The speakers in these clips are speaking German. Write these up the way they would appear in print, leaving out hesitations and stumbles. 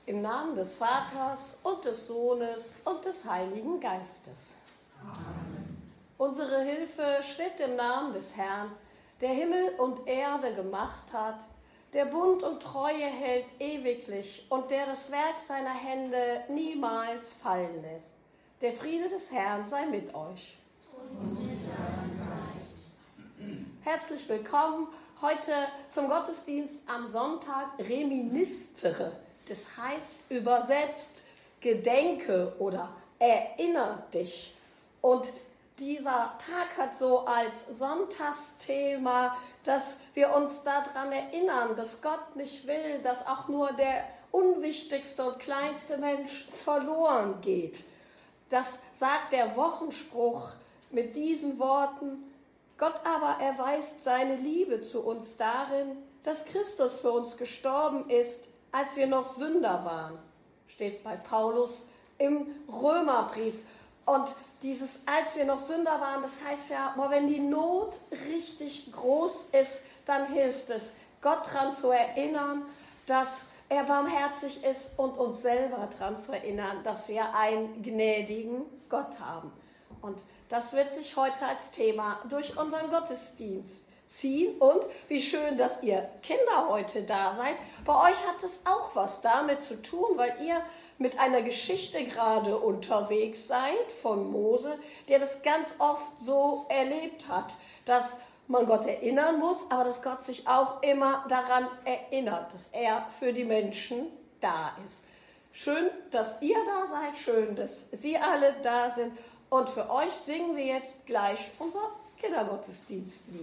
Im Namen des Vaters und des Sohnes und des Heiligen Geistes. Amen. Unsere Hilfe steht im Namen des Herrn, der Himmel und Erde gemacht hat, der Bund und Treue hält ewiglich und der das Werk seiner Hände niemals fallen lässt. Der Friede des Herrn sei mit euch. Und mit deinem Geist. Herzlich willkommen heute zum Gottesdienst am Sonntag Reminiscere. Das heißt übersetzt Gedenke oder Erinnere dich. Und dieser Tag hat so als Sonntagsthema, dass wir uns daran erinnern, dass Gott nicht will, dass auch nur der unwichtigste und kleinste Mensch verloren geht. Das sagt der Wochenspruch mit diesen Worten: Gott aber erweist seine Liebe zu uns darin, dass Christus für uns gestorben ist, als wir noch Sünder waren. Steht bei Paulus im Römerbrief. Und dieses als wir noch Sünder waren, das heißt ja, wenn die Not richtig groß ist, dann hilft es, Gott daran zu erinnern, dass er barmherzig ist und uns selber daran zu erinnern, dass wir einen gnädigen Gott haben. Und das wird sich heute als Thema durch unseren Gottesdienst ziehen. Und wie schön, dass ihr Kinder heute da seid. Bei euch hat es auch was damit zu tun, weil ihr mit einer Geschichte gerade unterwegs seid von Mose, der das ganz oft so erlebt hat, dass man Gott erinnern muss, aber dass Gott sich auch immer daran erinnert, dass er für die Menschen da ist. Schön, dass ihr da seid, schön, dass Sie alle da sind. Und für euch singen wir jetzt gleich unser Kindergottesdienstlied.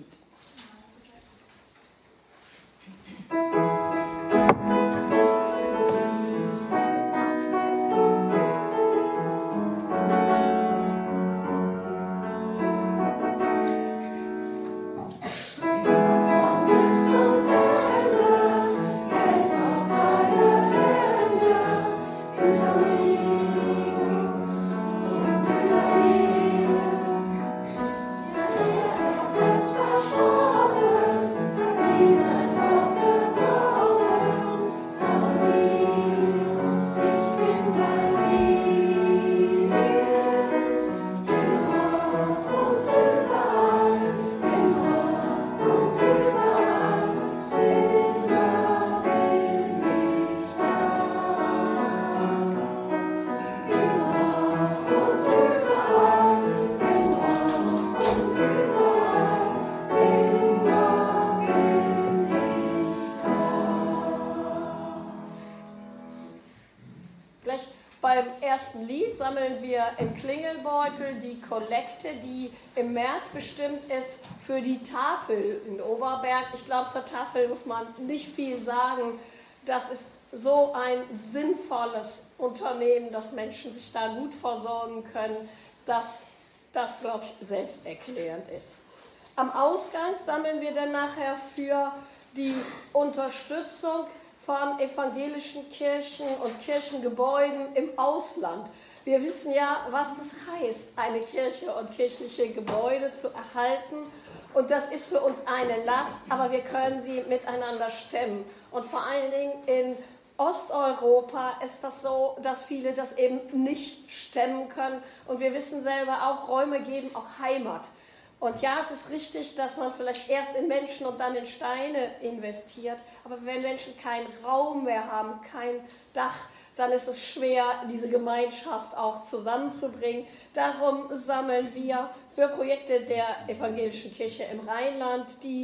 Sammeln wir im Klingelbeutel die Kollekte, die im März bestimmt ist für die Tafel in Oberberg. Ich glaube, zur Tafel muss man nicht viel sagen. Das ist so ein sinnvolles Unternehmen, dass Menschen sich da gut versorgen können, dass das, glaube ich, selbsterklärend ist. Am Ausgang sammeln wir dann nachher für die Unterstützung von evangelischen Kirchen und Kirchengebäuden im Ausland. Wir wissen ja, was es heißt, eine Kirche und kirchliche Gebäude zu erhalten. Und das ist für uns eine Last, aber wir können sie miteinander stemmen. Und vor allen Dingen in Osteuropa ist das so, dass viele das eben nicht stemmen können. Und wir wissen selber auch, Räume geben auch Heimat. Und ja, es ist richtig, dass man vielleicht erst in Menschen und dann in Steine investiert. Aber wenn Menschen keinen Raum mehr haben, kein Dach, dann ist es schwer, diese Gemeinschaft auch zusammenzubringen. Darum sammeln wir für Projekte der Evangelischen Kirche im Rheinland die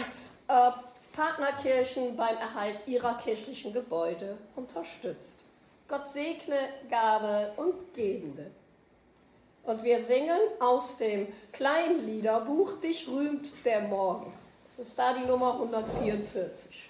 Partnerkirchen beim Erhalt ihrer kirchlichen Gebäude unterstützt. Gott segne Gabe und Gebende. Und wir singen aus dem kleinen Liederbuch Dich rühmt der Morgen. Das ist da die Nummer 144.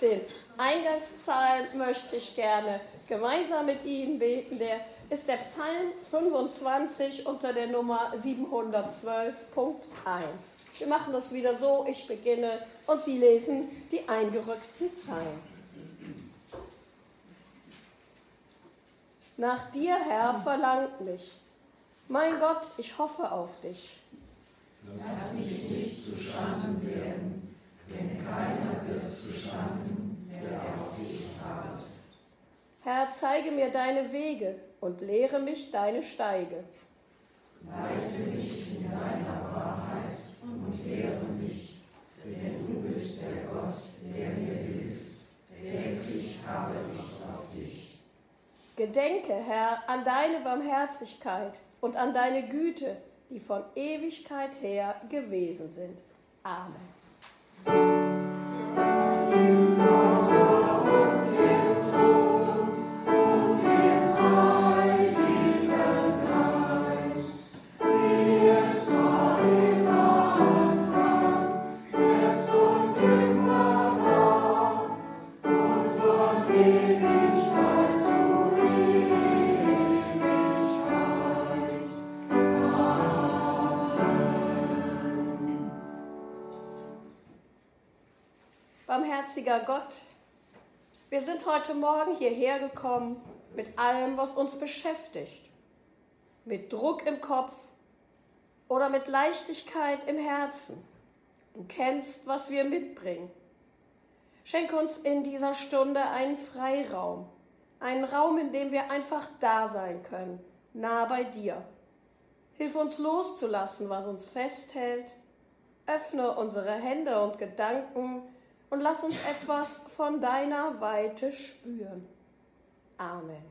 Den Eingangspsalm möchte ich gerne gemeinsam mit Ihnen beten. Der ist der Psalm 25 unter der Nummer 712.1. Wir machen das wieder so, ich beginne und Sie lesen die eingerückten Zeilen. Nach dir, Herr, verlangt mich. Mein Gott, ich hoffe auf dich. Lass mich nicht zu Schanden werden, denn keiner wird zu Schanden, der auf dich harrt. Herr, zeige mir deine Wege und lehre mich deine Steige. Leite mich in deiner Wahrheit und lehre mich, denn du bist der Gott, der mir hilft. Täglich habe ich auf dich. Gedenke, Herr, an deine Barmherzigkeit und an deine Güte, die von Ewigkeit her gewesen sind. Amen. Barmherziger Gott, wir sind heute Morgen hierher gekommen mit allem, was uns beschäftigt. Mit Druck im Kopf oder mit Leichtigkeit im Herzen. Du kennst, was wir mitbringen. Schenk uns in dieser Stunde einen Freiraum, einen Raum, in dem wir einfach da sein können, nah bei dir. Hilf uns loszulassen, was uns festhält. Öffne unsere Hände und Gedanken und lass uns etwas von deiner Weite spüren. Amen.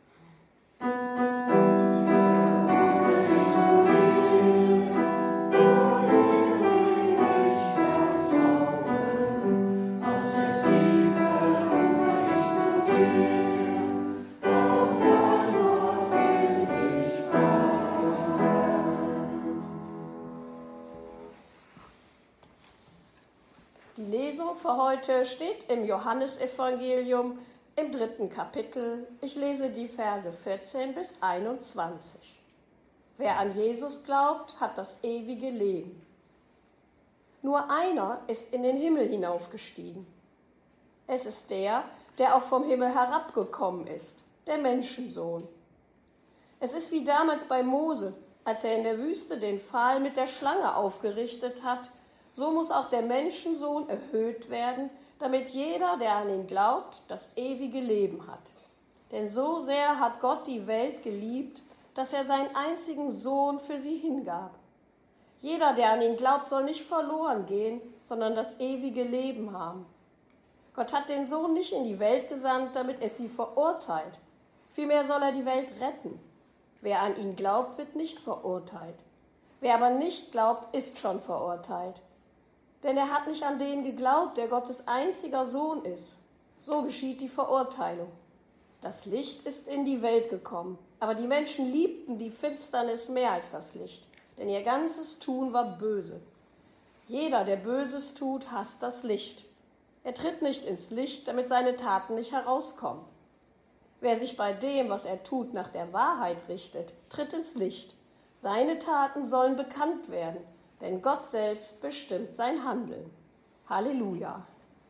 Die Lesung für heute steht im Johannesevangelium im 3. Kapitel. Ich lese die Verse 14 bis 21. Wer an Jesus glaubt, hat das ewige Leben. Nur einer ist in den Himmel hinaufgestiegen. Es ist der auch vom Himmel herabgekommen ist, der Menschensohn. Es ist wie damals bei Mose, als er in der Wüste den Pfahl mit der Schlange aufgerichtet hat. So muss auch der Menschensohn erhöht werden, damit jeder, der an ihn glaubt, das ewige Leben hat. Denn so sehr hat Gott die Welt geliebt, dass er seinen einzigen Sohn für sie hingab. Jeder, der an ihn glaubt, soll nicht verloren gehen, sondern das ewige Leben haben. Gott hat den Sohn nicht in die Welt gesandt, damit er sie verurteilt. Vielmehr soll er die Welt retten. Wer an ihn glaubt, wird nicht verurteilt. Wer aber nicht glaubt, ist schon verurteilt. Denn er hat nicht an den geglaubt, der Gottes einziger Sohn ist. So geschieht die Verurteilung. Das Licht ist in die Welt gekommen, aber die Menschen liebten die Finsternis mehr als das Licht, denn ihr ganzes Tun war böse. Jeder, der Böses tut, hasst das Licht. Er tritt nicht ins Licht, damit seine Taten nicht herauskommen. Wer sich bei dem, was er tut, nach der Wahrheit richtet, tritt ins Licht. Seine Taten sollen bekannt werden, denn Gott selbst bestimmt sein Handeln. Halleluja.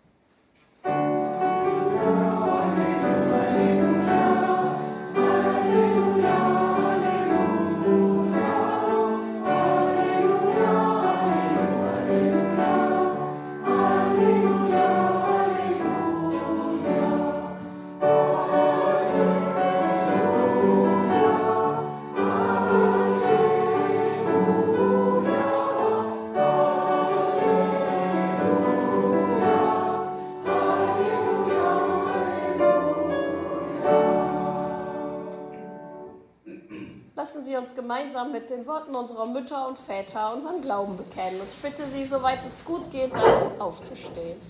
Lassen Sie uns gemeinsam mit den Worten unserer Mütter und Väter unseren Glauben bekennen. Und ich bitte Sie, soweit es gut geht, dazu aufzustehen.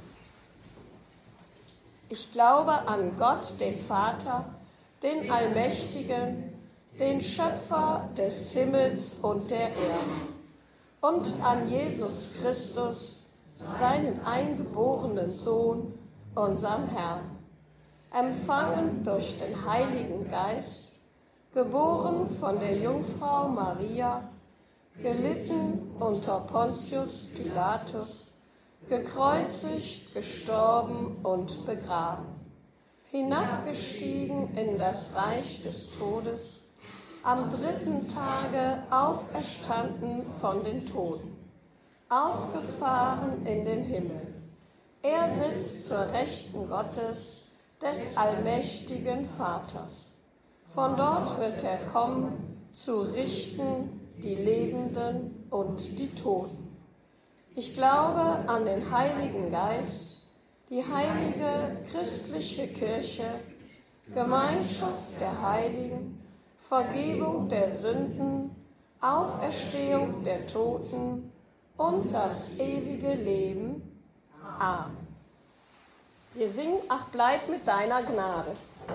Ich glaube an Gott, den Vater, den Allmächtigen, den Schöpfer des Himmels und der Erde, und an Jesus Christus, seinen eingeborenen Sohn, unserem Herrn, empfangen durch den Heiligen Geist, geboren von der Jungfrau Maria, gelitten unter Pontius Pilatus, gekreuzigt, gestorben und begraben, hinabgestiegen in das Reich des Todes, am 3. Tage auferstanden von den Toten, aufgefahren in den Himmel. Er sitzt zur Rechten Gottes, des allmächtigen Vaters. Von dort wird er kommen, zu richten die Lebenden und die Toten. Ich glaube an den Heiligen Geist, die heilige christliche Kirche, Gemeinschaft der Heiligen, Vergebung der Sünden, Auferstehung der Toten und das ewige Leben. Amen. Wir singen, ach, bleib mit deiner Gnade.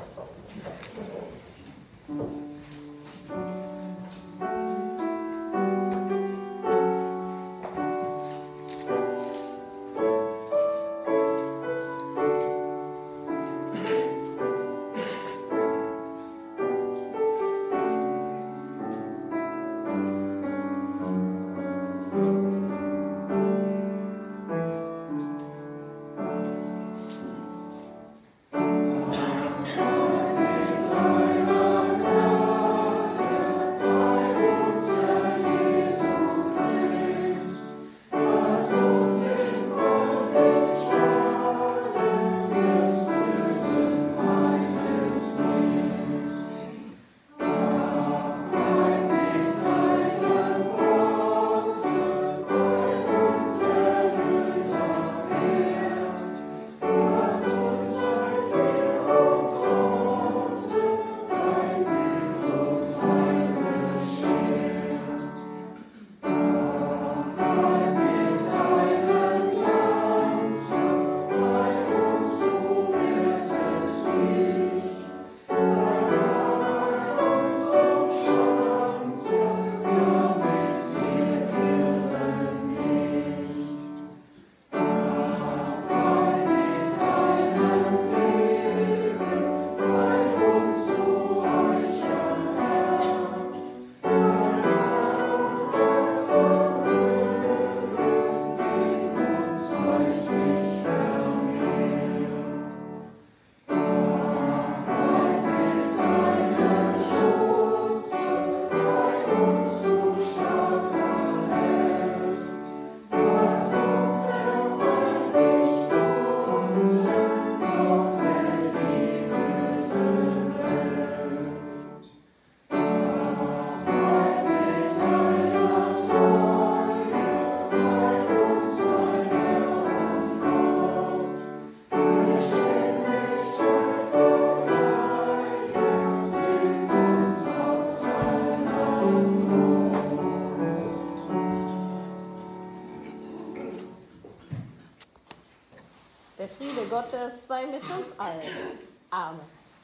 Der Friede Gottes sei mit uns allen. Amen.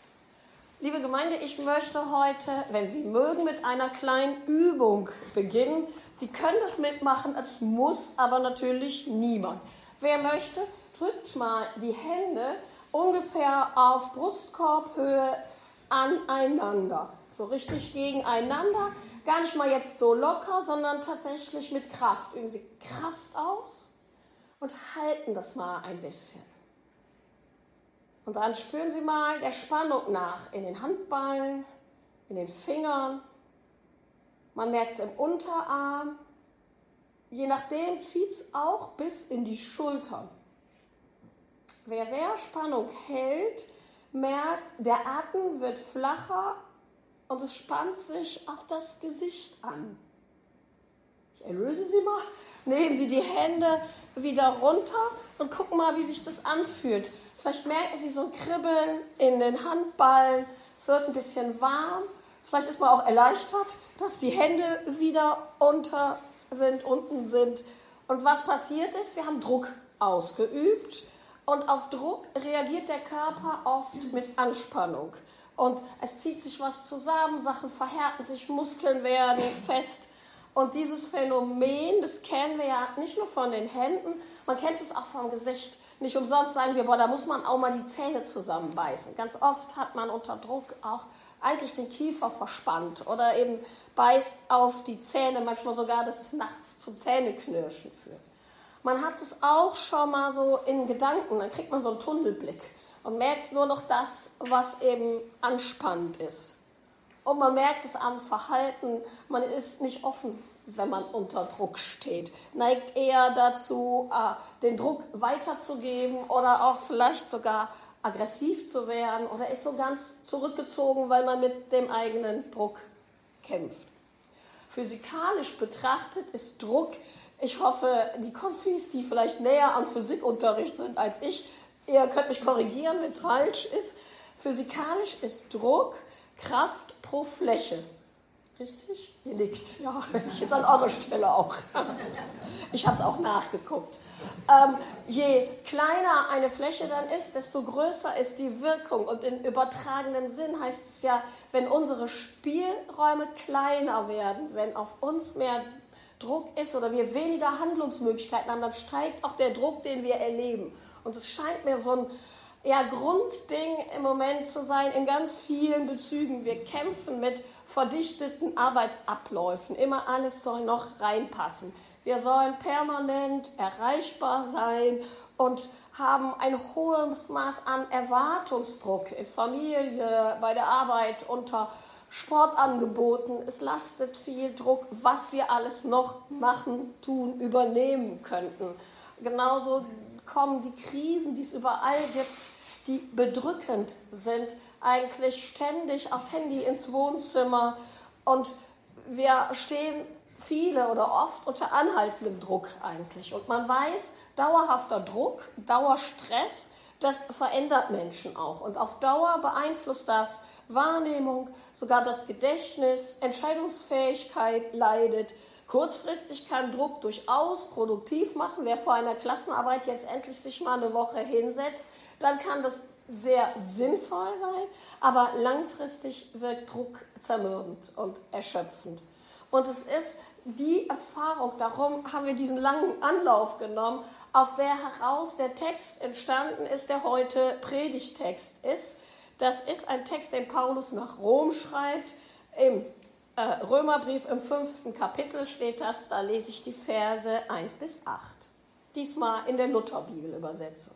Liebe Gemeinde, ich möchte heute, wenn Sie mögen, mit einer kleinen Übung beginnen. Sie können das mitmachen, es muss aber natürlich niemand. Wer möchte, drückt mal die Hände ungefähr auf Brustkorbhöhe aneinander. So richtig gegeneinander. Gar nicht mal jetzt so locker, sondern tatsächlich mit Kraft. Üben Sie Kraft aus und halten das mal ein bisschen. Und dann spüren Sie mal der Spannung nach in den Handballen, in den Fingern. Man merkt es im Unterarm. Je nachdem zieht es auch bis in die Schultern. Wer sehr Spannung hält, merkt, der Atem wird flacher und es spannt sich auch das Gesicht an. Ich erlöse Sie mal. Nehmen Sie die Hände wieder runter und gucken mal, wie sich das anfühlt. Vielleicht merken Sie so ein Kribbeln in den Handballen. Es wird ein bisschen warm. Vielleicht ist man auch erleichtert, dass die Hände wieder unten sind. Und was passiert ist, wir haben Druck ausgeübt. Und auf Druck reagiert der Körper oft mit Anspannung. Und es zieht sich was zusammen, Sachen verhärten sich, Muskeln werden fest. Und dieses Phänomen, das kennen wir ja nicht nur von den Händen, man kennt es auch vom Gesicht. Nicht umsonst sagen wir, da muss man auch mal die Zähne zusammenbeißen. Ganz oft hat man unter Druck auch eigentlich den Kiefer verspannt oder eben beißt auf die Zähne, manchmal sogar, dass es nachts zum Zähneknirschen führt. Man hat es auch schon mal so in Gedanken, dann kriegt man so einen Tunnelblick und merkt nur noch das, was eben anspannend ist. Und man merkt es am Verhalten, man ist nicht offen, wenn man unter Druck steht. Neigt eher dazu, den Druck weiterzugeben oder auch vielleicht sogar aggressiv zu werden oder ist so ganz zurückgezogen, weil man mit dem eigenen Druck kämpft. Physikalisch betrachtet ist Druck, ich hoffe, die Konfis, die vielleicht näher am Physikunterricht sind als ich, ihr könnt mich korrigieren, wenn es falsch ist. Physikalisch ist Druck Kraft pro Fläche. Richtig? Ihr nickt. Ja, hätte ich jetzt an eurer Stelle auch. Ich habe es auch nachgeguckt. Je kleiner eine Fläche dann ist, desto größer ist die Wirkung. Und in übertragenem Sinn heißt es ja, wenn unsere Spielräume kleiner werden, wenn auf uns mehr Druck ist oder wir weniger Handlungsmöglichkeiten haben, dann steigt auch der Druck, den wir erleben. Und es scheint mir so ein Grundding im Moment zu sein in ganz vielen Bezügen. Wir kämpfen mit verdichteten Arbeitsabläufen. Immer alles soll noch reinpassen. Wir sollen permanent erreichbar sein und haben ein hohes Maß an Erwartungsdruck in Familie, bei der Arbeit, unter Sportangeboten. Es lastet viel Druck, was wir alles noch machen, tun, übernehmen könnten. Genauso kommen die Krisen, die es überall gibt, die bedrückend sind, eigentlich ständig aufs Handy ins Wohnzimmer und wir stehen viele oder oft unter anhaltendem Druck eigentlich. Und man weiß, dauerhafter Druck, Dauerstress, das verändert Menschen auch. Und auf Dauer beeinflusst das Wahrnehmung, sogar das Gedächtnis, Entscheidungsfähigkeit leidet. Kurzfristig kann Druck durchaus produktiv machen. Wer vor einer Klassenarbeit jetzt endlich sich mal eine Woche hinsetzt, dann kann das sehr sinnvoll sein, aber langfristig wirkt Druck zermürbend und erschöpfend. Und es ist die Erfahrung, darum haben wir diesen langen Anlauf genommen, aus der heraus der Text entstanden ist, der heute Predigtext ist. Das ist ein Text, den Paulus nach Rom schreibt. Im Römerbrief im 5. Kapitel steht das, da lese ich die Verse 1 bis 8. Diesmal in der Lutherbibelübersetzung.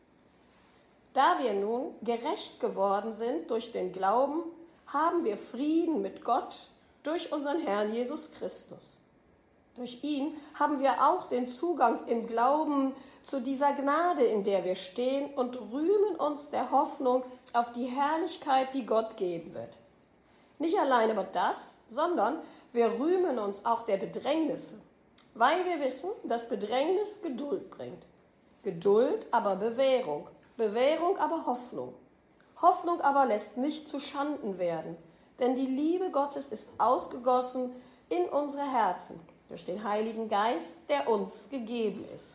Da wir nun gerecht geworden sind durch den Glauben, haben wir Frieden mit Gott durch unseren Herrn Jesus Christus. Durch ihn haben wir auch den Zugang im Glauben zu dieser Gnade, in der wir stehen, und rühmen uns der Hoffnung auf die Herrlichkeit, die Gott geben wird. Nicht allein aber das, sondern wir rühmen uns auch der Bedrängnisse, weil wir wissen, dass Bedrängnis Geduld bringt. Geduld aber Bewährung, Bewährung aber Hoffnung. Hoffnung aber lässt nicht zu Schanden werden, denn die Liebe Gottes ist ausgegossen in unsere Herzen durch den Heiligen Geist, der uns gegeben ist.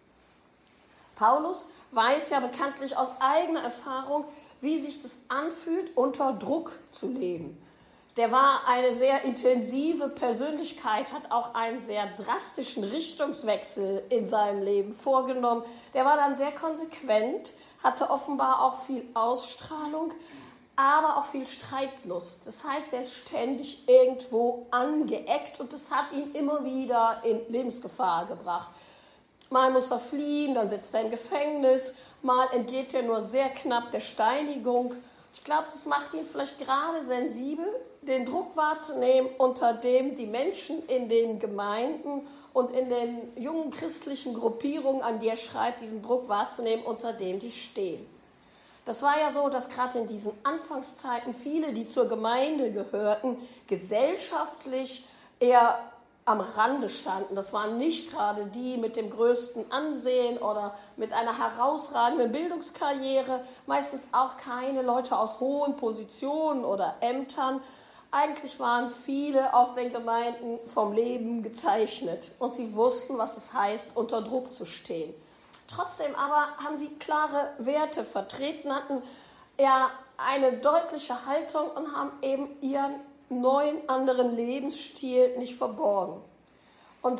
Paulus weiß ja bekanntlich aus eigener Erfahrung, wie sich das anfühlt, unter Druck zu leben. Der war eine sehr intensive Persönlichkeit, hat auch einen sehr drastischen Richtungswechsel in seinem Leben vorgenommen. Der war dann sehr konsequent, hatte offenbar auch viel Ausstrahlung, aber auch viel Streitlust. Das heißt, er ist ständig irgendwo angeeckt und das hat ihn immer wieder in Lebensgefahr gebracht. Mal muss er fliehen, dann sitzt er im Gefängnis, mal entgeht er nur sehr knapp der Steinigung. Ich glaube, das macht ihn vielleicht gerade sensibel, den Druck wahrzunehmen, unter dem die Menschen in den Gemeinden und in den jungen christlichen Gruppierungen, an die er schreibt, diesen Druck wahrzunehmen, unter dem die stehen. Das war ja so, dass gerade in diesen Anfangszeiten viele, die zur Gemeinde gehörten, gesellschaftlich eher am Rande standen. Das waren nicht gerade die mit dem größten Ansehen oder mit einer herausragenden Bildungskarriere, meistens auch keine Leute aus hohen Positionen oder Ämtern. Eigentlich waren viele aus den Gemeinden vom Leben gezeichnet und sie wussten, was es heißt, unter Druck zu stehen. Trotzdem aber haben sie klare Werte vertreten, hatten ja eine deutliche Haltung und haben eben ihren neuen, anderen Lebensstil nicht verborgen. Und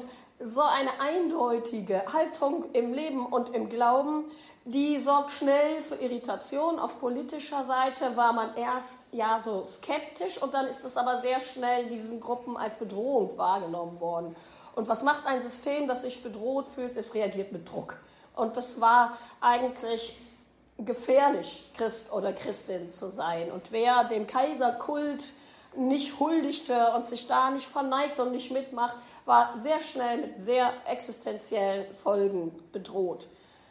so eine eindeutige Haltung im Leben und im Glauben, die sorgt schnell für Irritation. Auf politischer Seite war man erst ja so skeptisch und dann ist es aber sehr schnell diesen Gruppen als Bedrohung wahrgenommen worden. Und was macht ein System, das sich bedroht fühlt? Es reagiert mit Druck. Und das war eigentlich gefährlich, Christ oder Christin zu sein. Und wer dem Kaiserkult nicht huldigte und sich da nicht verneigt und nicht mitmacht, war sehr schnell mit sehr existenziellen Folgen bedroht.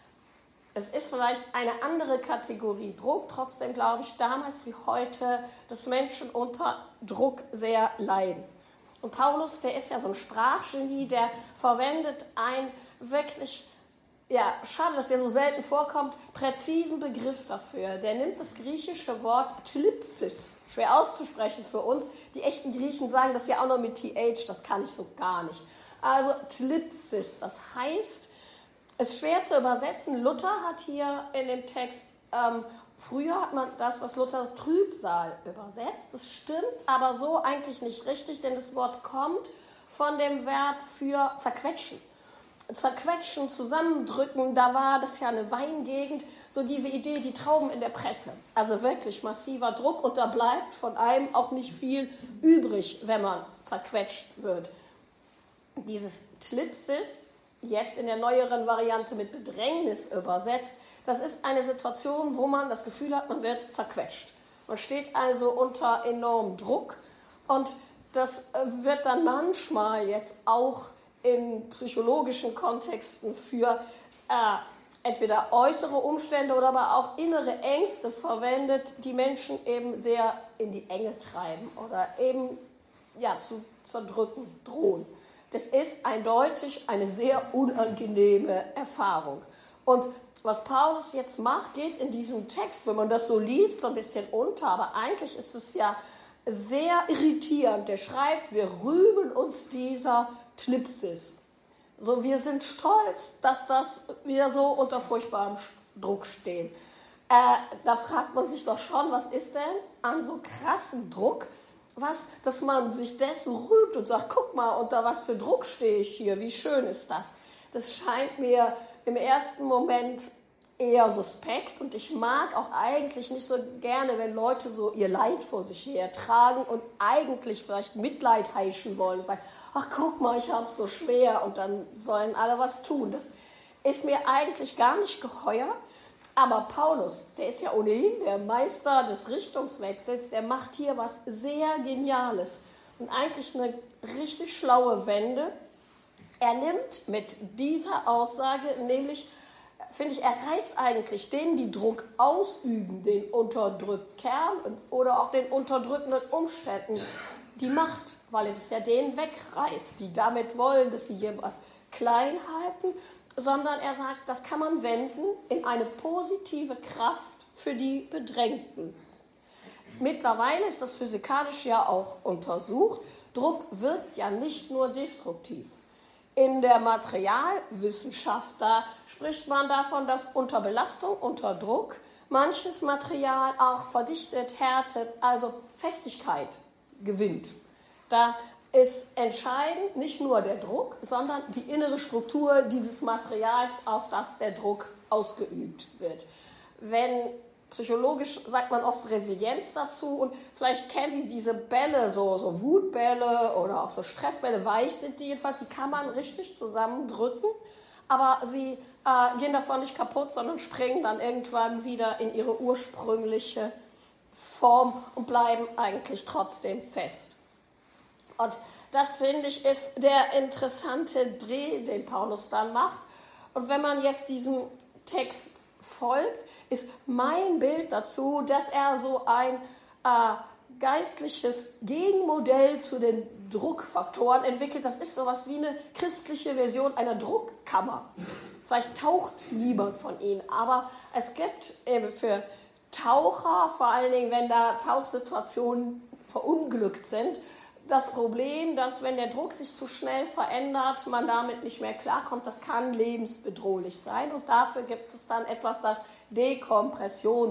Es ist vielleicht eine andere Kategorie Druck, trotzdem glaube ich damals wie heute, dass Menschen unter Druck sehr leiden. Und Paulus, der ist ja so ein Sprachgenie, der verwendet ein wirklich, ja, schade, dass der so selten vorkommt, präzisen Begriff dafür. Der nimmt das griechische Wort Thlipsis, schwer auszusprechen für uns. Die echten Griechen sagen das ja auch noch mit TH, das kann ich so gar nicht. Also Thlipsis, das heißt, es ist schwer zu übersetzen. Luther hat hier in dem Text, früher hat man das, was Luther Trübsal übersetzt. Das stimmt aber so eigentlich nicht richtig, denn das Wort kommt von dem Verb für zerquetschen. Zerquetschen, zusammendrücken, da war das ja eine Weingegend, so diese Idee, die Trauben in der Presse. Also wirklich massiver Druck und da bleibt von einem auch nicht viel übrig, wenn man zerquetscht wird. Dieses Thlipsis, jetzt in der neueren Variante mit Bedrängnis übersetzt, das ist eine Situation, wo man das Gefühl hat, man wird zerquetscht. Man steht also unter enormem Druck und das wird dann manchmal jetzt auch in psychologischen Kontexten für entweder äußere Umstände oder aber auch innere Ängste verwendet, die Menschen eben sehr in die Enge treiben oder eben ja, zu zerdrücken drohen. Das ist eindeutig eine sehr unangenehme Erfahrung. Und was Paulus jetzt macht, geht in diesem Text, wenn man das so liest, so ein bisschen unter, aber eigentlich ist es ja sehr irritierend. Der schreibt, wir rühmen uns dieser Thlipsis. So, wir sind stolz, dass wir so unter furchtbarem Druck stehen. Da fragt man sich doch schon, was ist denn an so krassen Druck, dass man sich dessen rühmt und sagt, guck mal, unter was für Druck stehe ich hier, wie schön ist das. Das scheint mir im ersten Moment eher suspekt und ich mag auch eigentlich nicht so gerne, wenn Leute so ihr Leid vor sich hertragen und eigentlich vielleicht Mitleid heischen wollen und sagen, ach guck mal, ich habe es so schwer und dann sollen alle was tun. Das ist mir eigentlich gar nicht geheuer, aber Paulus, der ist ja ohnehin der Meister des Richtungswechsels, der macht hier was sehr Geniales und eigentlich eine richtig schlaue Wende. Er nimmt mit dieser Aussage nämlich, finde ich, er reißt eigentlich denen, die Druck ausüben, den Unterdrückkern oder auch den unterdrückenden Umständen, die Macht, weil er das ja denen wegreißt, die damit wollen, dass sie jemand klein halten, sondern er sagt, das kann man wenden in eine positive Kraft für die Bedrängten. Mittlerweile ist das physikalisch ja auch untersucht. Druck wirkt ja nicht nur destruktiv. In der Materialwissenschaft, da spricht man davon, dass unter Belastung, unter Druck, manches Material auch verdichtet, härtet, also Festigkeit gewinnt. Da ist entscheidend nicht nur der Druck, sondern die innere Struktur dieses Materials, auf das der Druck ausgeübt wird. Psychologisch sagt man oft Resilienz dazu und vielleicht kennen Sie diese Bälle, so Wutbälle oder auch so Stressbälle, weich sind die jedenfalls, die kann man richtig zusammendrücken, aber sie gehen davon nicht kaputt, sondern springen dann irgendwann wieder in ihre ursprüngliche Form und bleiben eigentlich trotzdem fest. Und das, finde ich, ist der interessante Dreh, den Paulus dann macht. Und wenn man jetzt diesem Text folgt, ist mein Bild dazu, dass er so ein geistliches Gegenmodell zu den Druckfaktoren entwickelt. Das ist sowas wie eine christliche Version einer Druckkammer. Vielleicht taucht niemand von ihnen, aber es gibt eben für Taucher, vor allen Dingen, wenn da Tauchsituationen verunglückt sind, das Problem, dass wenn der Druck sich zu schnell verändert, man damit nicht mehr klarkommt, das kann lebensbedrohlich sein. Und dafür gibt es dann etwas, das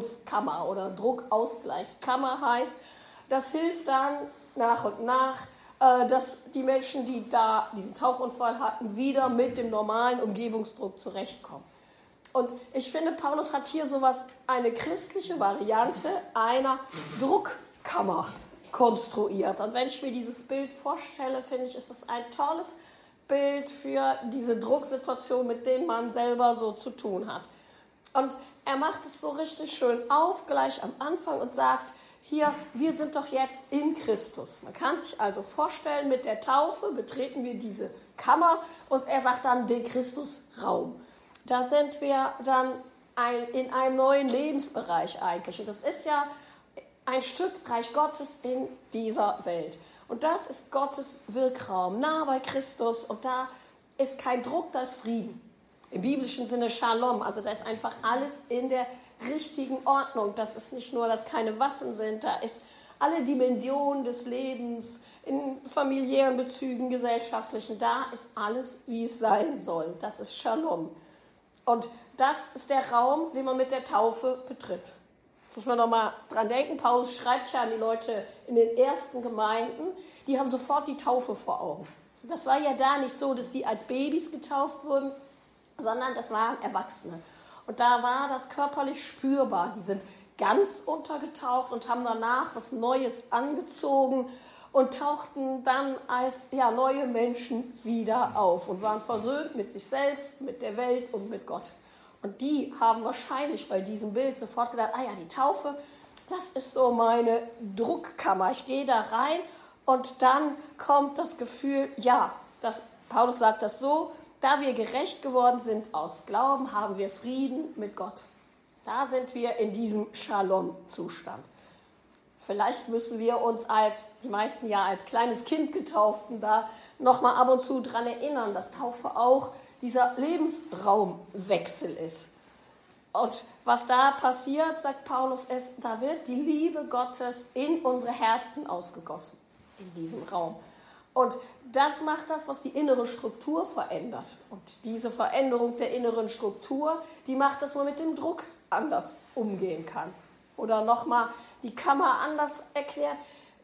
Dekompressionskammer oder Druckausgleichskammer heißt. Das hilft dann nach und nach dass die Menschen, die da diesen Tauchunfall hatten, wieder mit dem normalen Umgebungsdruck zurechtkommen. Und ich finde, Paulus hat hier eine christliche Variante einer Druckkammer konstruiert. Und wenn ich mir dieses Bild vorstelle, finde ich, ist es ein tolles Bild für diese Drucksituation, mit denen man selber so zu tun hat. Und er macht es so richtig schön auf, gleich am Anfang, und sagt, hier, wir sind doch jetzt in Christus. Man kann sich also vorstellen, mit der Taufe betreten wir diese Kammer und er sagt dann den Christusraum. Da sind wir dann in einem neuen Lebensbereich eigentlich. Und das ist ja ein Stück Reich Gottes in dieser Welt. Und das ist Gottes Wirkraum, nah bei Christus. Und da ist kein Druck, da ist Frieden. Im biblischen Sinne Shalom, also da ist einfach alles in der richtigen Ordnung. Das ist nicht nur, dass keine Waffen sind, da ist alle Dimensionen des Lebens, in familiären Bezügen, gesellschaftlichen, da ist alles, wie es sein soll. Das ist Shalom. Und das ist der Raum, den man mit der Taufe betritt. Das muss man noch mal dran denken. Paulus schreibt ja an die Leute in den ersten Gemeinden, die haben sofort die Taufe vor Augen. Das war ja da nicht so, dass die als Babys getauft wurden, sondern das waren Erwachsene. Und da war das körperlich spürbar. Die sind ganz untergetaucht und haben danach was Neues angezogen und tauchten dann als neue Menschen wieder auf und waren versöhnt mit sich selbst, mit der Welt und mit Gott. Und die haben wahrscheinlich bei diesem Bild sofort gedacht, die Taufe, das ist so meine Druckkammer. Ich gehe da rein und dann kommt das Gefühl, Paulus sagt das so, da wir gerecht geworden sind aus Glauben, haben wir Frieden mit Gott. Da sind wir in diesem Shalom-Zustand. Vielleicht müssen wir uns die meisten als kleines Kind Getauften da nochmal ab und zu dran erinnern, dass Taufe auch dieser Lebensraumwechsel ist. Und was da passiert, sagt Paulus, da wird die Liebe Gottes in unsere Herzen ausgegossen, in diesem Raum. Und das macht das, was die innere Struktur verändert. Und diese Veränderung der inneren Struktur, die macht, dass man mit dem Druck anders umgehen kann. Oder nochmal die Kammer anders erklärt.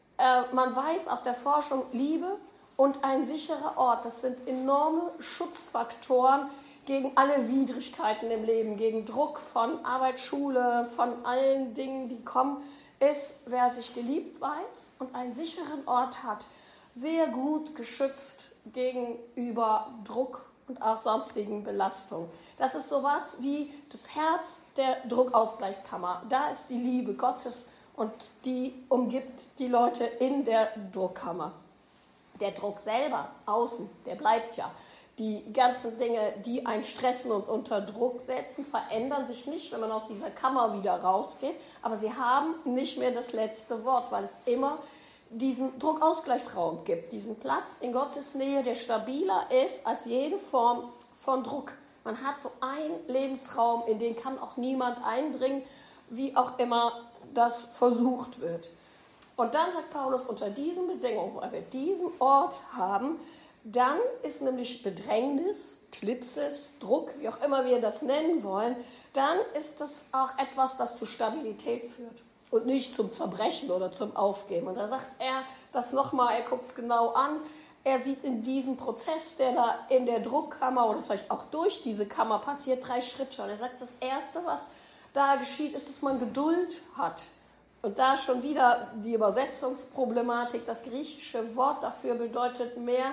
Man weiß aus der Forschung, Liebe und ein sicherer Ort, das sind enorme Schutzfaktoren gegen alle Widrigkeiten im Leben, gegen Druck von Arbeit, Schule, von allen Dingen, die kommen, ist, wer sich geliebt weiß und einen sicheren Ort hat, sehr gut geschützt gegenüber Druck und auch sonstigen Belastungen. Das ist sowas wie das Herz der Druckausgleichskammer. Da ist die Liebe Gottes und die umgibt die Leute in der Druckkammer. Der Druck selber, außen, der bleibt ja. Die ganzen Dinge, die einen stressen und unter Druck setzen, verändern sich nicht, wenn man aus dieser Kammer wieder rausgeht. Aber sie haben nicht mehr das letzte Wort, weil es immer diesen Druckausgleichsraum gibt, diesen Platz in Gottes Nähe, der stabiler ist als jede Form von Druck. Man hat so einen Lebensraum, in den kann auch niemand eindringen, wie auch immer das versucht wird. Und dann sagt Paulus, unter diesen Bedingungen, weil wir diesen Ort haben, dann ist nämlich Bedrängnis, Klipsis, Druck, wie auch immer wir das nennen wollen, dann ist das auch etwas, das zu Stabilität führt und nicht zum Zerbrechen oder zum Aufgeben. Und da sagt er das nochmal, er guckt es genau an, er sieht in diesem Prozess, der da in der Druckkammer oder vielleicht auch durch diese Kammer passiert, 3 Schritte. Und er sagt, das Erste, was da geschieht, ist, dass man Geduld hat. Und da schon wieder die Übersetzungsproblematik, das griechische Wort dafür bedeutet mehr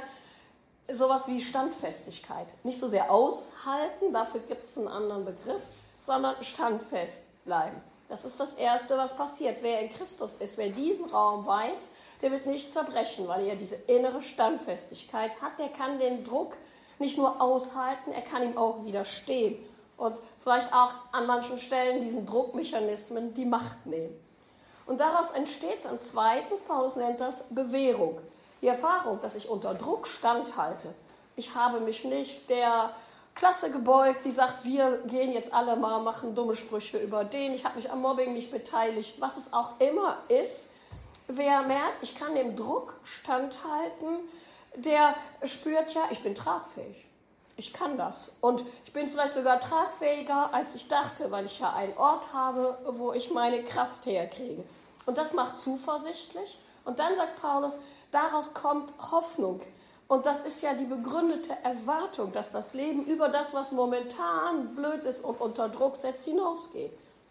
sowas wie Standfestigkeit. Nicht so sehr aushalten, dafür gibt es einen anderen Begriff, sondern standfest bleiben. Das ist das Erste, was passiert. Wer in Christus ist, wer diesen Raum weiß, der wird nicht zerbrechen, weil er diese innere Standfestigkeit hat. Der kann den Druck nicht nur aushalten, er kann ihm auch widerstehen. Und vielleicht auch an manchen Stellen diesen Druckmechanismen die Macht nehmen. Und daraus entsteht dann zweitens, Paulus nennt das Bewährung. Die Erfahrung, dass ich unter Druck standhalte. Ich habe mich nicht der Klasse gebeugt, die sagt, wir gehen jetzt alle mal, machen dumme Sprüche über den. Ich habe mich am Mobbing nicht beteiligt, was es auch immer ist. Wer merkt, ich kann dem Druck standhalten, der spürt ich bin tragfähig. Ich kann das. Und ich bin vielleicht sogar tragfähiger, als ich dachte, weil ich ja einen Ort habe, wo ich meine Kraft herkriege. Und das macht zuversichtlich. Und dann sagt Paulus, daraus kommt Hoffnung. Und das ist ja die begründete Erwartung, dass das Leben über das, was momentan blöd ist und unter Druck setzt, hinausgeht.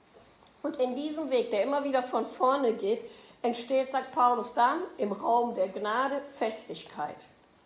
Und in diesem Weg, der immer wieder von vorne geht, entsteht, sagt Paulus dann, im Raum der Gnade Festigkeit.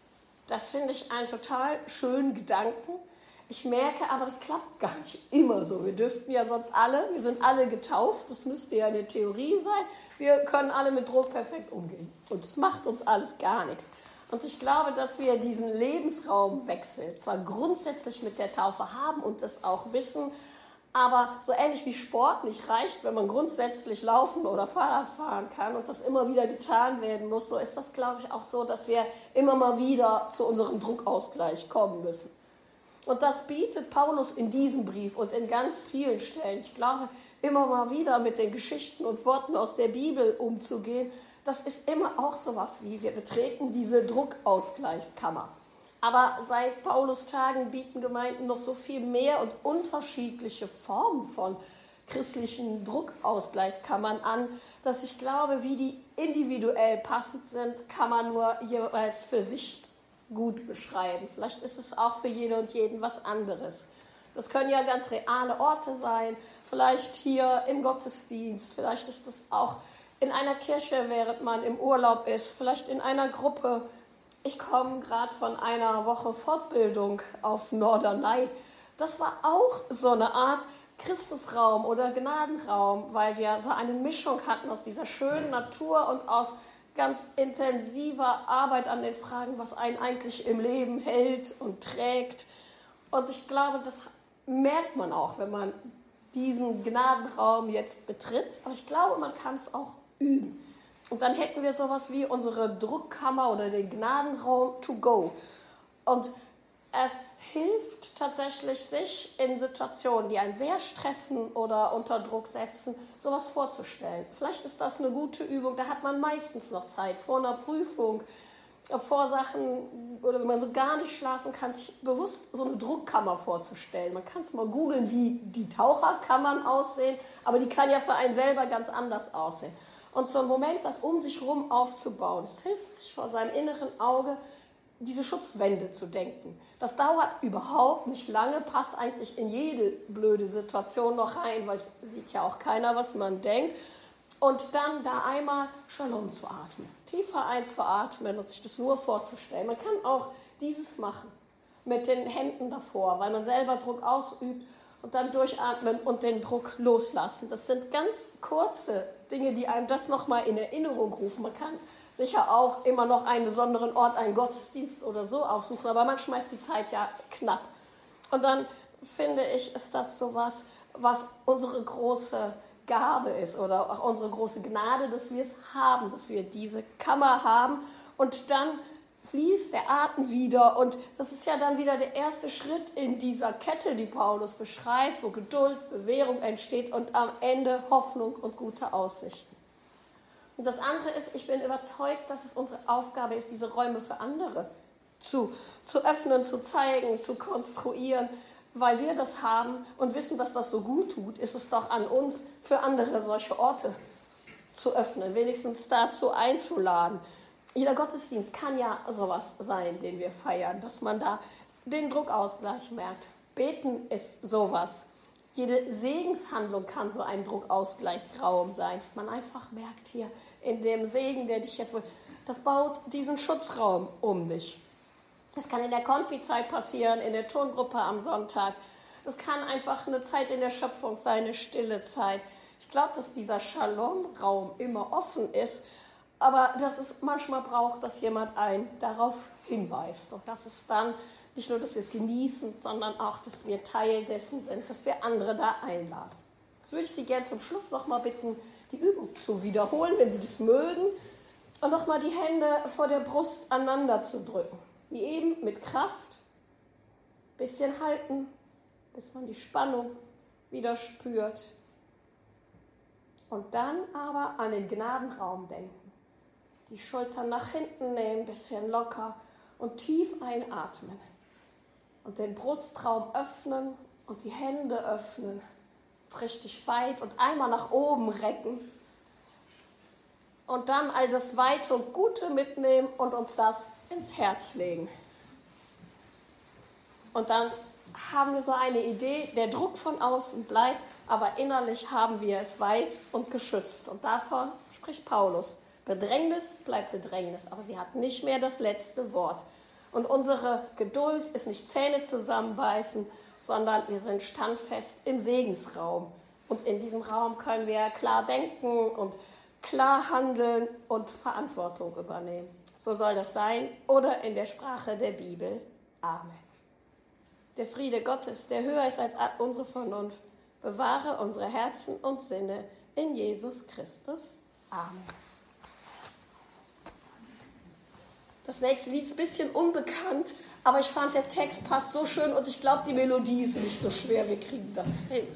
Das finde ich einen total schönen Gedanken. Ich merke aber, das klappt gar nicht immer so. Wir dürften ja sonst wir sind alle getauft, das müsste ja eine Theorie sein. Wir können alle mit Druck perfekt umgehen. Und das macht uns alles gar nichts. Und ich glaube, dass wir diesen Lebensraumwechsel zwar grundsätzlich mit der Taufe haben und das auch wissen, aber so ähnlich wie Sport nicht reicht, wenn man grundsätzlich laufen oder Fahrrad fahren kann und das immer wieder getan werden muss, so ist das, glaube ich, auch so, dass wir immer mal wieder zu unserem Druckausgleich kommen müssen. Und das bietet Paulus in diesem Brief und in ganz vielen Stellen. Ich glaube, immer mal wieder mit den Geschichten und Worten aus der Bibel umzugehen, das ist immer auch sowas wie, wir betreten diese Druckausgleichskammer. Aber seit Paulus Tagen bieten Gemeinden noch so viel mehr und unterschiedliche Formen von christlichen Druckausgleichskammern an, dass ich glaube, wie die individuell passend sind, kann man nur jeweils für sich gut beschreiben. Vielleicht ist es auch für jede und jeden was anderes. Das können ja ganz reale Orte sein, vielleicht hier im Gottesdienst, vielleicht ist es auch in einer Kirche, während man im Urlaub ist, vielleicht in einer Gruppe. Ich komme gerade von einer Woche Fortbildung auf Norderney. Das war auch so eine Art Christusraum oder Gnadenraum, weil wir so eine Mischung hatten aus dieser schönen Natur und aus ganz intensiver Arbeit an den Fragen, was einen eigentlich im Leben hält und trägt. Und ich glaube, das merkt man auch, wenn man diesen Gnadenraum jetzt betritt. Aber ich glaube, man kann es auch üben. Und dann hätten wir sowas wie unsere Druckkammer oder den Gnadenraum to go. Und es hilft tatsächlich, sich in Situationen, die einen sehr stressen oder unter Druck setzen, sowas vorzustellen. Vielleicht ist das eine gute Übung, da hat man meistens noch Zeit, vor einer Prüfung, vor Sachen, oder wenn man so gar nicht schlafen kann, sich bewusst so eine Druckkammer vorzustellen. Man kann es mal googeln, wie die Taucherkammern aussehen, aber die kann ja für einen selber ganz anders aussehen. Und so einen Moment, das um sich herum aufzubauen, es hilft, sich vor seinem inneren Auge diese Schutzwände zu denken. Das dauert überhaupt nicht lange, passt eigentlich in jede blöde Situation noch rein, weil es sieht ja auch keiner, was man denkt. Und dann da einmal Shalom zu atmen, tiefer einzuatmen und sich das nur vorzustellen. Man kann auch dieses machen mit den Händen davor, weil man selber Druck ausübt und dann durchatmen und den Druck loslassen. Das sind ganz kurze Dinge, die einem das nochmal in Erinnerung rufen. Man kann sicher auch immer noch einen besonderen Ort, einen Gottesdienst oder so aufsuchen, aber manchmal ist die Zeit ja knapp. Und dann finde ich, ist das sowas, was unsere große Gabe ist oder auch unsere große Gnade, dass wir es haben, dass wir diese Kammer haben und dann fließt der Atem wieder und das ist ja dann wieder der erste Schritt in dieser Kette, die Paulus beschreibt, wo Geduld, Bewährung entsteht und am Ende Hoffnung und gute Aussichten. Und das andere ist, ich bin überzeugt, dass es unsere Aufgabe ist, diese Räume für andere zu öffnen, zu zeigen, zu konstruieren. Weil wir das haben und wissen, dass das so gut tut, ist es doch an uns, für andere solche Orte zu öffnen, wenigstens dazu einzuladen. Jeder Gottesdienst kann ja sowas sein, den wir feiern, dass man da den Druckausgleich merkt. Beten ist sowas. Jede Segenshandlung kann so ein Druckausgleichsraum sein, dass man einfach merkt, hier in dem Segen, der dich jetzt... Das baut diesen Schutzraum um dich. Das kann in der Konfizeit passieren, in der Turngruppe am Sonntag. Das kann einfach eine Zeit in der Schöpfung sein, eine stille Zeit. Ich glaube, dass dieser Shalom-Raum immer offen ist, aber dass es manchmal braucht, dass jemand einen darauf hinweist. Und das ist dann nicht nur, dass wir es genießen, sondern auch, dass wir Teil dessen sind, dass wir andere da einladen. Jetzt würde ich Sie gerne zum Schluss noch mal bitten, die Übung zu wiederholen, wenn Sie das mögen, und noch mal die Hände vor der Brust aneinander zu drücken. Wie eben mit Kraft, bisschen halten, bis man die Spannung wieder spürt. Und dann aber an den Gnadenraum denken. Die Schultern nach hinten nehmen, bisschen locker und tief einatmen. Und den Brustraum öffnen und die Hände öffnen. Richtig weit und einmal nach oben recken. und dann all das Weite und Gute mitnehmen und uns das ins Herz legen. Und dann haben wir so eine Idee, der Druck von außen bleibt, aber innerlich haben wir es weit und geschützt. Und davon spricht Paulus. Bedrängnis bleibt Bedrängnis, aber sie hat nicht mehr das letzte Wort. Und unsere Geduld ist nicht Zähne zusammenbeißen, sondern wir sind standfest im Segensraum. Und in diesem Raum können wir klar denken und klar handeln und Verantwortung übernehmen. So soll das sein oder in der Sprache der Bibel. Amen. Der Friede Gottes, der höher ist als unsere Vernunft, bewahre unsere Herzen und Sinne in Jesus Christus. Amen. Das nächste Lied ist ein bisschen unbekannt, aber ich fand, der Text passt so schön und ich glaube, die Melodie ist nicht so schwer. Wir kriegen das hin.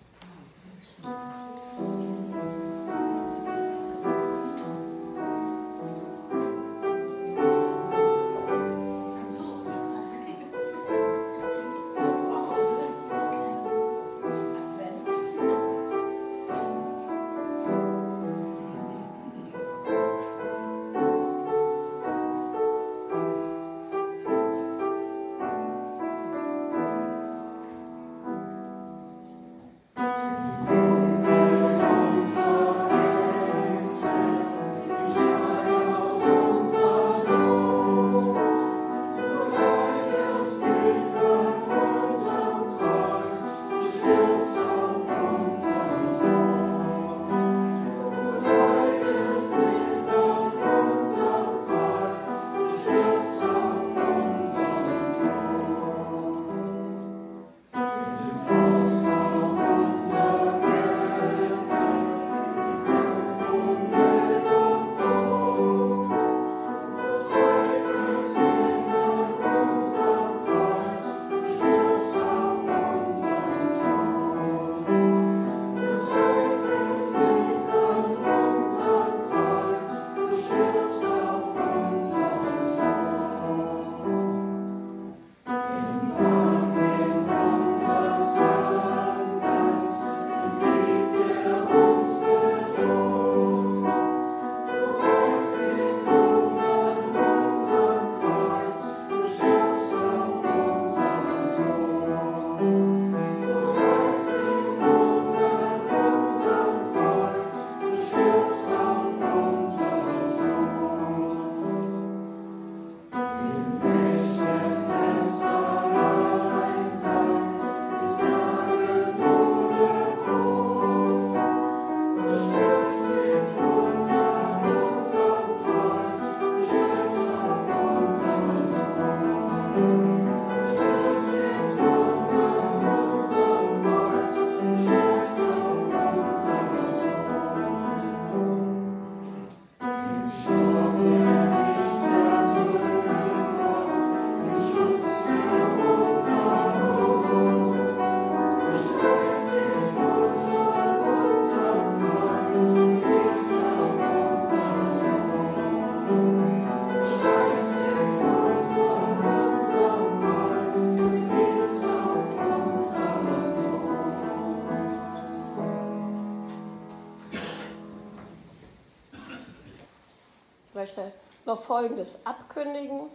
Ich möchte noch Folgendes ankündigen.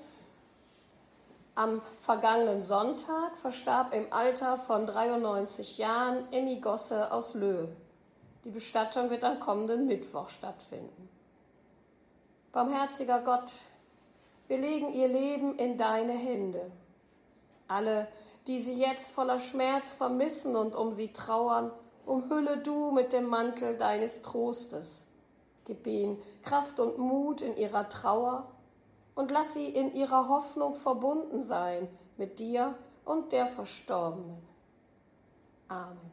Am vergangenen Sonntag verstarb im Alter von 93 Jahren Emmy Gosse aus Löhe. Die Bestattung wird am kommenden Mittwoch stattfinden. Barmherziger Gott, wir legen ihr Leben in deine Hände. Alle, die sie jetzt voller Schmerz vermissen und um sie trauern, umhülle du mit dem Mantel deines Trostes. Gib ihnen Kraft und Mut in ihrer Trauer und lass sie in ihrer Hoffnung verbunden sein mit dir und der Verstorbenen. Amen.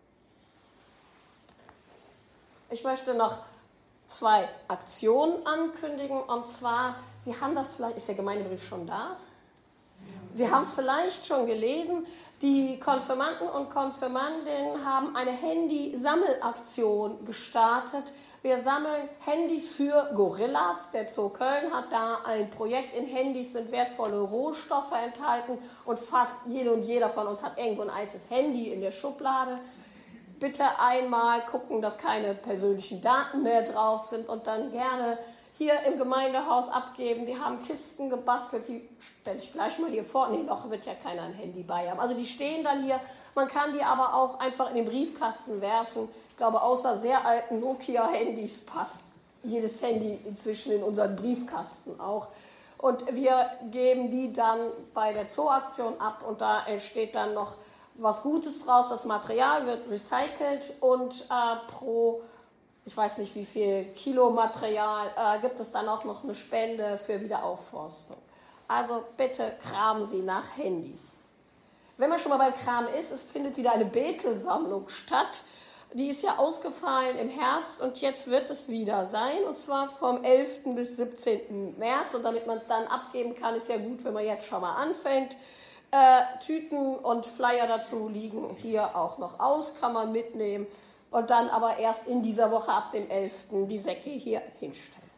Ich möchte noch 2 Aktionen ankündigen, und zwar, Sie haben das vielleicht, ist der Gemeindebrief schon da? Sie haben es vielleicht schon gelesen, die Konfirmanden und Konfirmandinnen haben eine Handy-Sammelaktion gestartet. Wir sammeln Handys für Gorillas. Der Zoo Köln hat da ein Projekt. In Handys sind wertvolle Rohstoffe enthalten und fast jede und jeder von uns hat irgendwo ein altes Handy in der Schublade. bitte einmal gucken, dass keine persönlichen Daten mehr drauf sind und dann gerne hier im Gemeindehaus abgeben. Die haben Kisten gebastelt, die stelle ich gleich mal hier vor. Nee, noch wird ja keiner ein Handy bei haben. Also die stehen dann hier, man kann die aber auch einfach in den Briefkasten werfen. Ich glaube, außer sehr alten Nokia-Handys passt jedes Handy inzwischen in unseren Briefkasten auch. Und wir geben die dann bei der Zooaktion ab und da entsteht dann noch was Gutes draus. Das Material wird recycelt und pro, ich weiß nicht wie viel Kilo Material, gibt es dann auch noch eine Spende für Wiederaufforstung. Also bitte kramen Sie nach Handys. Wenn man schon mal beim Kramen ist, es findet wieder eine Betelsammlung statt. Die ist ja ausgefallen im Herbst und jetzt wird es wieder sein, und zwar vom 11. bis 17. März. Und damit man es dann abgeben kann, ist ja gut, wenn man jetzt schon mal anfängt. Tüten und Flyer dazu liegen hier auch noch aus, kann man mitnehmen und dann aber erst in dieser Woche ab dem 11. die Säcke hier hinstellen.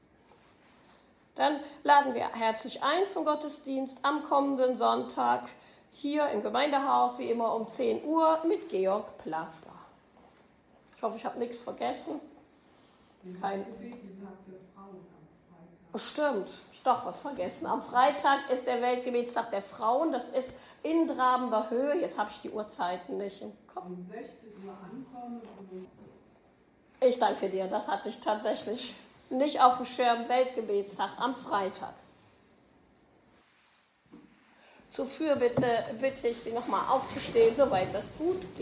Dann laden wir herzlich ein zum Gottesdienst am kommenden Sonntag hier im Gemeindehaus, wie immer um 10 Uhr mit Georg Plaster. Ich hoffe, ich habe nichts vergessen. Stimmt, ich doch was vergessen. Am Freitag ist der Weltgebetstag der Frauen. Das ist in Drabender Höhe. Jetzt habe ich die Uhrzeiten nicht im Kopf. Um 16 Uhr ankommen. Ich danke dir. Das hatte ich tatsächlich nicht auf dem Schirm. Weltgebetstag am Freitag. Zur Fürbitte bitte ich Sie nochmal aufzustehen, soweit das gut geht.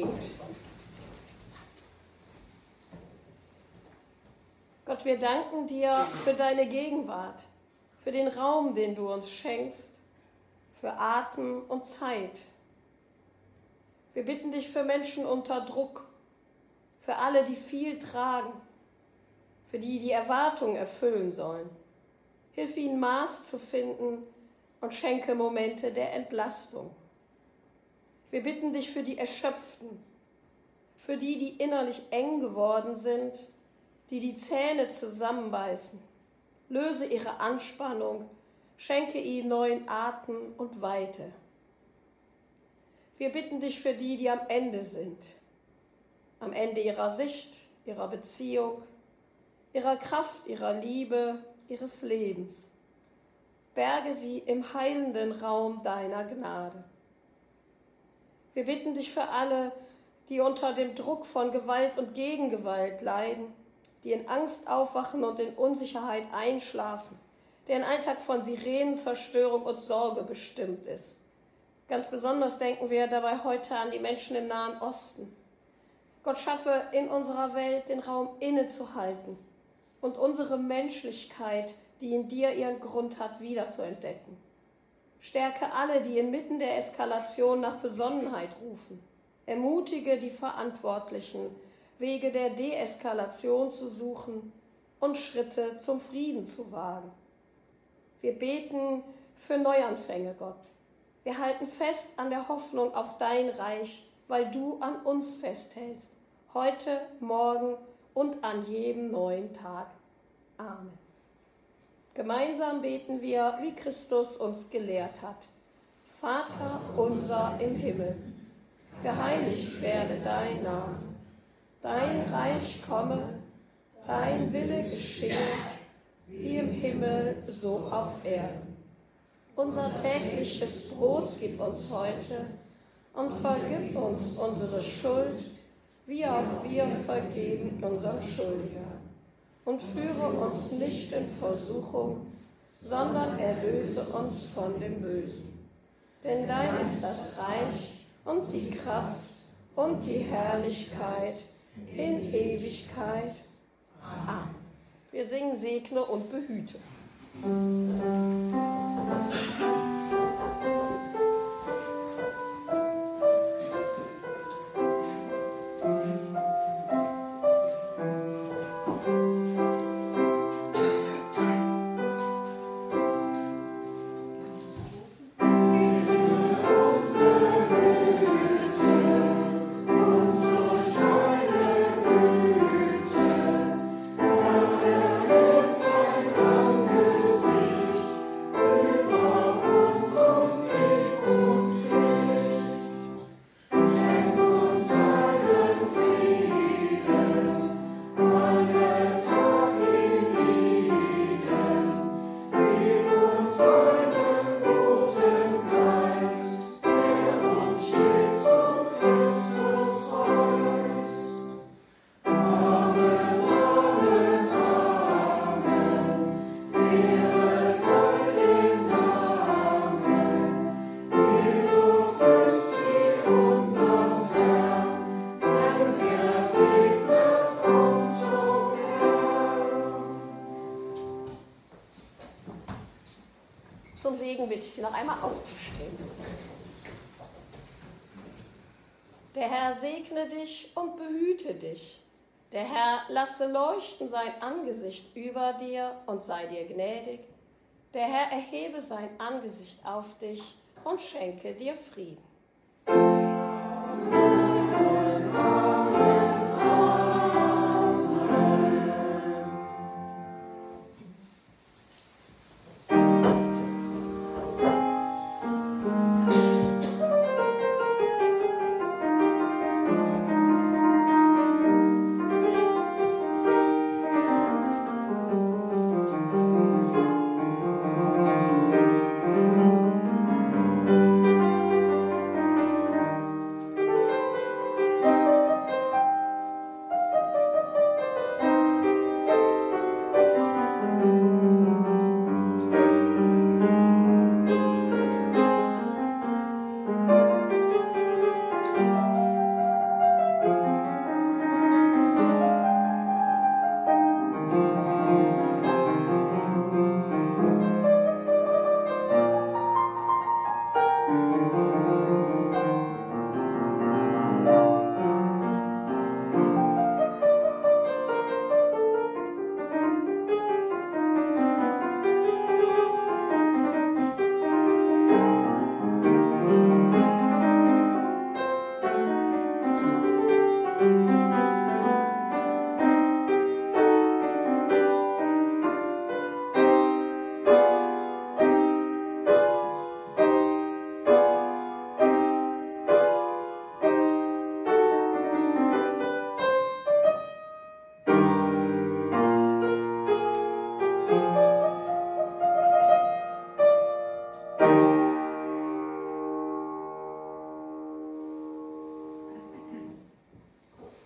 Gott, wir danken dir für deine Gegenwart, für den Raum, den du uns schenkst, für Atem und Zeit. Wir bitten dich für Menschen unter Druck, für alle, die viel tragen, für die, die Erwartungen erfüllen sollen. Hilf ihnen Maß zu finden und schenke Momente der Entlastung. Wir bitten dich für die Erschöpften, für die, die innerlich eng geworden sind, die Zähne zusammenbeißen. Löse ihre Anspannung, schenke ihnen neuen Atem und Weite. Wir bitten dich für die, die am Ende sind, am Ende ihrer Sicht, ihrer Beziehung, ihrer Kraft, ihrer Liebe, ihres Lebens. Berge sie im heilenden Raum deiner Gnade. Wir bitten dich für alle, die unter dem Druck von Gewalt und Gegengewalt leiden, die in Angst aufwachen und in Unsicherheit einschlafen, deren Alltag von Sirenenzerstörung und Sorge bestimmt ist. Ganz besonders denken wir dabei heute an die Menschen im Nahen Osten. Gott, schaffe in unserer Welt den Raum innezuhalten und unsere Menschlichkeit, die in dir ihren Grund hat, wiederzuentdecken. Stärke alle, die inmitten der Eskalation nach Besonnenheit rufen. Ermutige die Verantwortlichen, Wege der Deeskalation zu suchen und Schritte zum Frieden zu wagen. Wir beten für Neuanfänge, Gott. Wir halten fest an der Hoffnung auf dein Reich, weil du an uns festhältst, heute, morgen und an jedem neuen Tag. Amen. Gemeinsam beten wir, wie Christus uns gelehrt hat. Vater unser im Himmel, geheiligt werde dein Name. Dein Reich komme, dein Wille geschehe, wie im Himmel, so auf Erden. Unser tägliches Brot gib uns heute und vergib uns unsere Schuld, wie auch wir vergeben unseren Schuldigern. Und führe uns nicht in Versuchung, sondern erlöse uns von dem Bösen. Denn dein ist das Reich und die Kraft und die Herrlichkeit in Ewigkeit. Amen. Wir singen Segne und Behüte. Angesicht Deswegen bitte ich Sie noch einmal aufzustehen. Der Herr segne dich und behüte dich. Der Herr lasse leuchten sein Angesicht über dir und sei dir gnädig. Der Herr erhebe sein Angesicht auf dich und schenke dir Frieden.